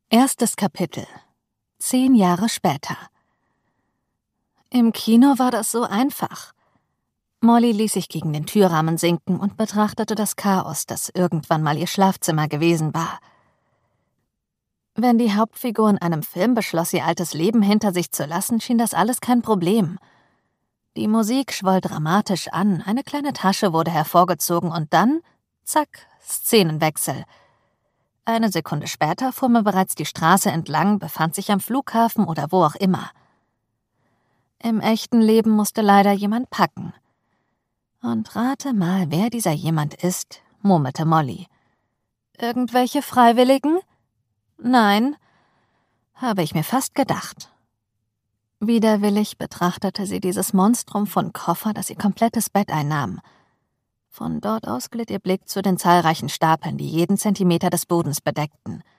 Erstes Kapitel. 10 Jahre später. Im Kino war das so einfach. Molly ließ sich gegen den Türrahmen sinken und betrachtete das Chaos, das irgendwann mal ihr Schlafzimmer gewesen war. Wenn die Hauptfigur in einem Film beschloss, ihr altes Leben hinter sich zu lassen, schien das alles kein Problem. Die Musik schwoll dramatisch an, eine kleine Tasche wurde hervorgezogen und dann, zack, Szenenwechsel. Eine Sekunde später fuhr man bereits die Straße entlang, befand sich am Flughafen oder wo auch immer. Im echten Leben musste leider jemand packen. Und rate mal, wer dieser jemand ist, murmelte Molly. Irgendwelche Freiwilligen? Nein, habe ich mir fast gedacht. Widerwillig betrachtete sie dieses Monstrum von Koffer, das ihr komplettes Bett einnahm. Von dort aus glitt ihr Blick zu den zahlreichen Stapeln, die jeden Zentimeter des Bodens bedeckten.